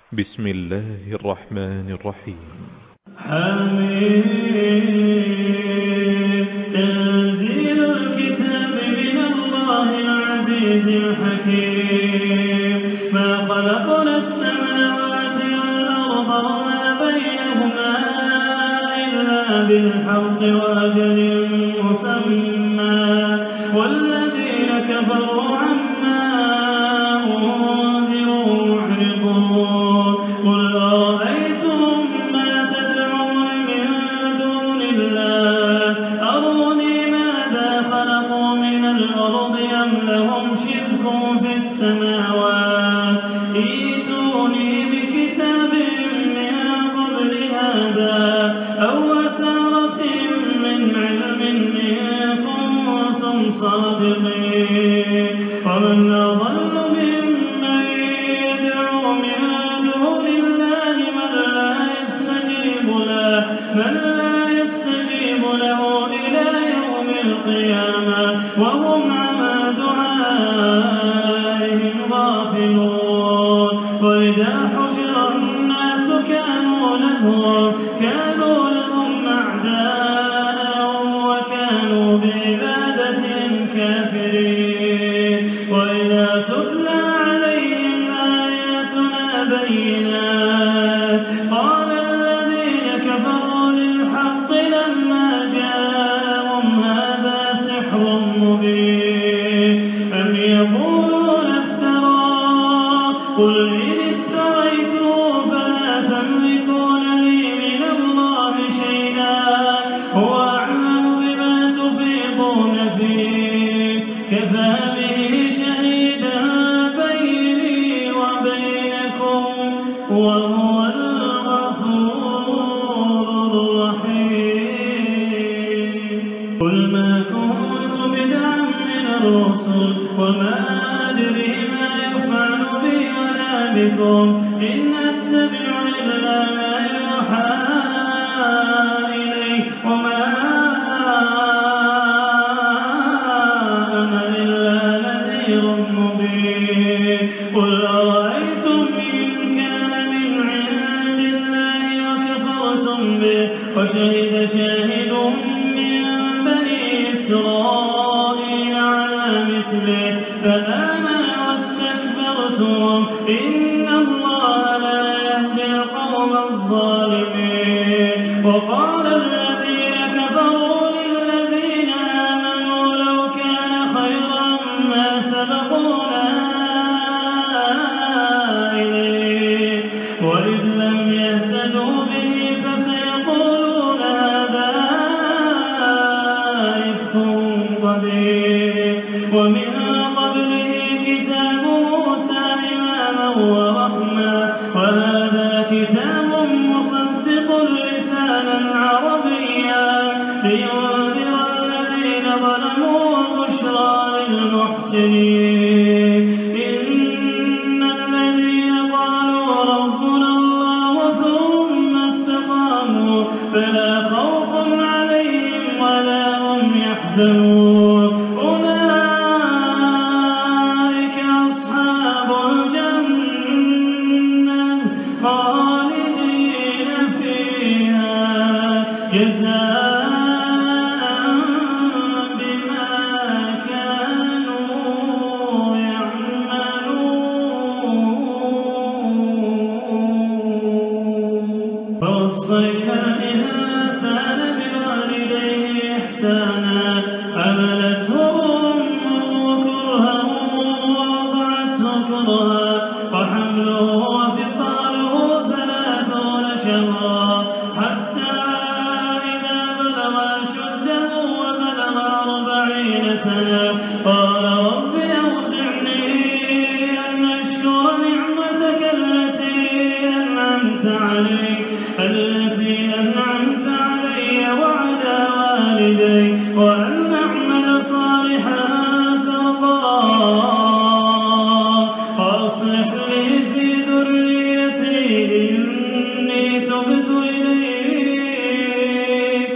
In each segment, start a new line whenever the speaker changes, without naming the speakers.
بسم الله الرحمن الرحيم.
حميد تنزيل الكتاب من الله العزيز الحكيم. ما خلقنا السماوات والأرض وما بينهما إلا بالحق وأجل مسمى والذين كفروا عما أنذروا معرضون. قل أرأيتم ما تدعون من دون الله أروني ماذا خلقوا من الأرض أم لهم شرك في السماوات ائتوني بكتاب من قبل هذا أو أثارة من علم إن كنتم صادقين. ومن أضل ممن يدعو من دون الله من لا يستجيب له إلى يوم القيامة وهم عن دعائهم غافلون. وإذا حشر الناس كانوا لهم أعداء وكانوا بعبادتهم كافرين. وإذا تتلى عليهم آياتنا بينات قال الذين كفروا للحق لما جاءهم هذا سحر مبين أم يقولون افتراه قل إن افتريته فلا تملكون لي من الله شيئا هو أعلم بما تفيضون فيه كفى به شهيدا بيني وبينكم وهو الغفور الرحيم. قل ما كنت بدعا من الرسل وما أدري ما يفعل بي ولا بكم إن أتبع إلا ما يوحى إلي وما أنا إلا نذير مبين. قل أرأيتم إن كان من عند الله وكفرتم به وشهد شاهد من بني إسرائيل على مثله فآمن واستكبرتم إن الله لا يهدي القوم الظالمين. وقال الذين كفروا للذين آمنوا لو كان خيرا ما سبقونا إليه وإذ لم يهتدوا به فسيقولون هذا إفك قديم. ومن قبله كتاب موسى إماما ورحمة وهذا كتاب مصدق لسانا عربيا لينذر الذين ظلموا وبشرى للمحسنين. إن الذين قالوا ربنا الله ثم استقاموا فلا خوف عليهم ولا هم يحزنون أولئك أصحاب الجنة خالدين فيها جزاء بما كانوا يعملون. فوصينا الإنسان بوالديه إحسانا حملته أمه كرها ووضعته كرها وحمله وفصاله 30 شهرا حتى إذا بلغ أشده وبلغ 40 سنة قال رب أوزعني أن أشكر نعمتك التي أنعمت علي وعلى والدي وأن أعمل صالحا ترضاه وأصلح لي في ذريتي إني تبت إليك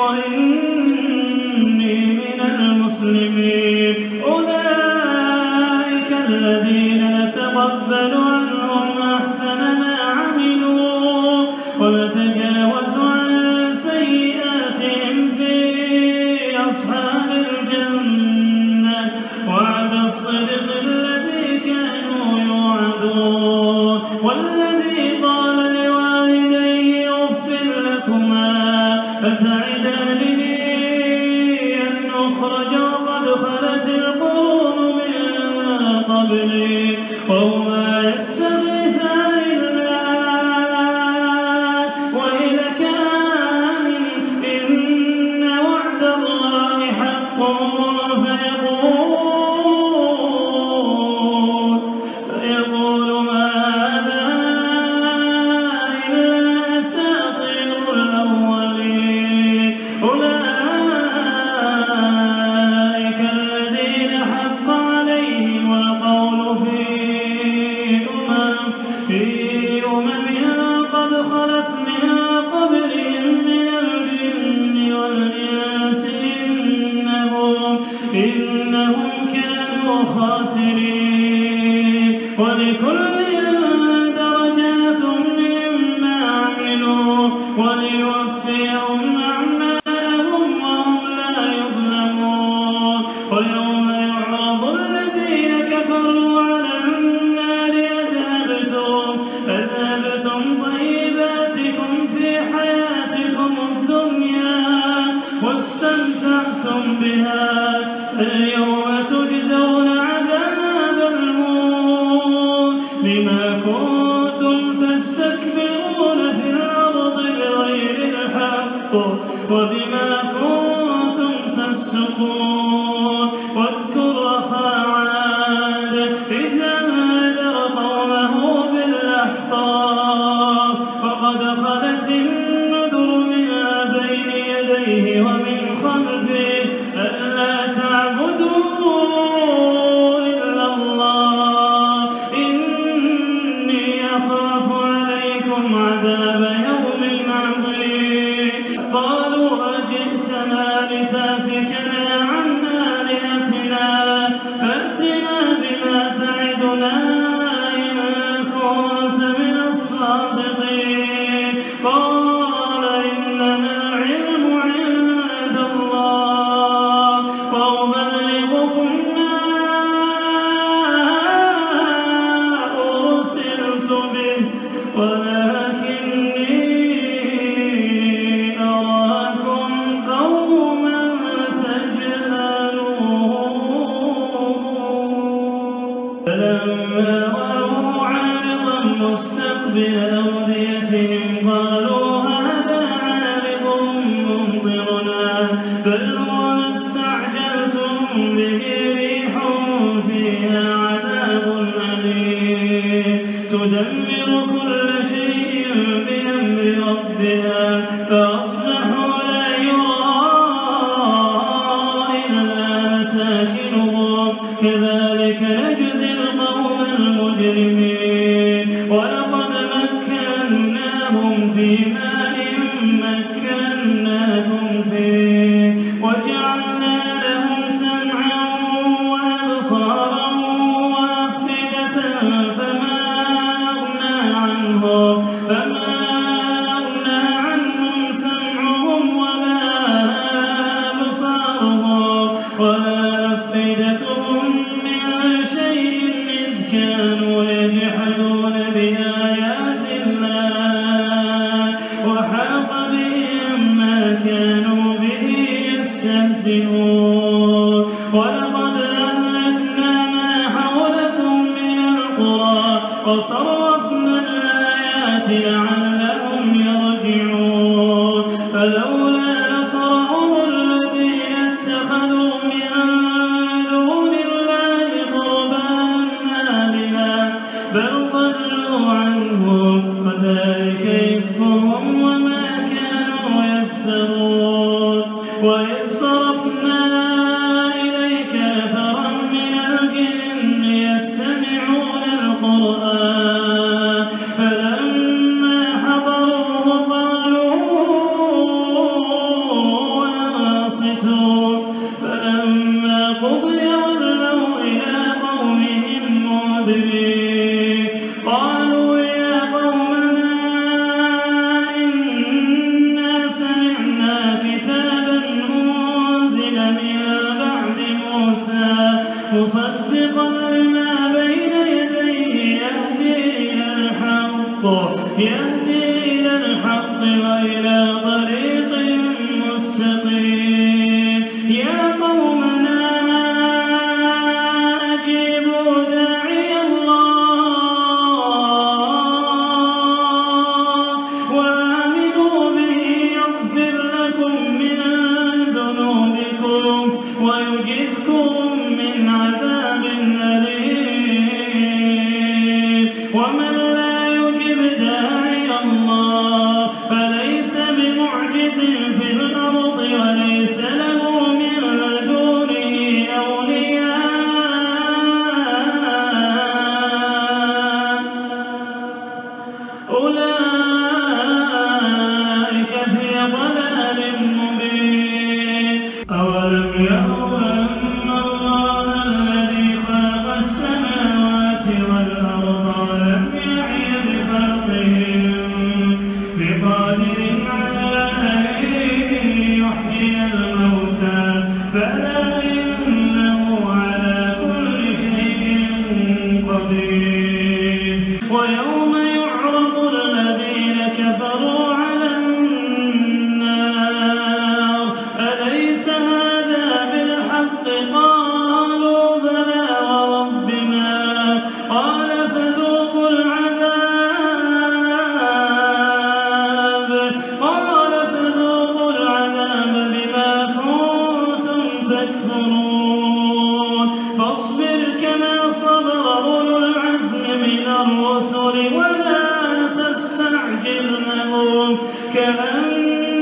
وإني من المسلمين. أولئك الذين نتقبل عنهم أحسن ما والذي قال لوالديه أف لكما أتعدانني أن أخرج وقد خلت القرون من قبلي وهما يستغيثان الله ويلك آمن إن وعد الله حق فيقول ما هذا إلا أساطير الأولين أولئك الذين حق عليهم القول في أمم قد خلت من قبلهم من الجن والإنس إنهم كانوا خاسرين ولكل درجات مما عملوا وليوفيهم أعمالهم وهم لا يظلمون ويوم يعرض الذين كفروا على النار أذهبتم طيباتكم في حياتكم الدنيا واستمتعتم بها اليوم تجزون عذاب الموت بما كنتم تستكبرون في الأرض بغير الحق وبما كنتم تفسقون واذكر أخا عاد إذ أنذر قومه بالأحقاف فقد خلت النذر من بين يديه ومن خلفه ألا تعبدوا إلا الله إني أخاف عليكم عذاب يوم عظيم قالوا أجئتنا لتأفكنا عن آلهتنا فأتنا بما تعدنا إن كنت من الصادقين قال إنما العلم عند الله وأبلغكم ما أرسلت به ولكني أراكم قوما تجهلون فلما رأوه عارضا مستقبل أوديتهم قالوا هذا عارض ممطرنا بل هو ما استعجلتم به ريح فيها عذاب أليم تدمر كل شيء بأمر ربها فأصبحوا لا يرى إلا مساكنهم كذلك نجزي القوم المجرمين ولقد مكناهم في ماء مكناكم فيه وجعلنا لهم سمعا وأبصارا وأفئدة فما أغنى عنهم سمعهم ولا أبصارهم ولا أفئدتهم من شيء إذ كانوا يجحدون بآيات الله وحاق بهم ما كانوا به يستهزئون ولقد أهلكنا ما حولكم من القرى وصرفنا الآيات لعلهم يرجعون فلولا نصرهم الذين اتخذوا من دون الله قربانا آلهة بل ضلوا عنهم وذلك إفكهم وما كانوا يفترون وإذ صرفنا إليك نفرا من الجن يستمعون القرآن فلما حضروه قالوا أنصتوا فلما قضي ولوا إلى قومهم منذرين قالوا يا قومنا الحق يهدي إلى الحق وإلى طريق مستقيم يا قومنا أجيبوا داعي الله وآمنوا به يغفر لكم من ذنوبكم ويجركم من عذاب أليم ومن لا يجب داعي الله فليس بمعجز في الأرض وليس له من دونه أولياء أولئك في ضلال مبين أولم يروا أن الله الذي خلق السماوات والأرض ولم يعي بخلقهم بقادر على أن يحيي الموتى بلى إنه على كل شيء قدير ويوم يعرض الذين كفروا على النار أليس هذا بالحق قالوا بلى وربنا قال فذوقوا العذاب بما كنتم تكفرون فاصبر كما صبر أولو العزم من الرسل ولا تستعجل لهم كأن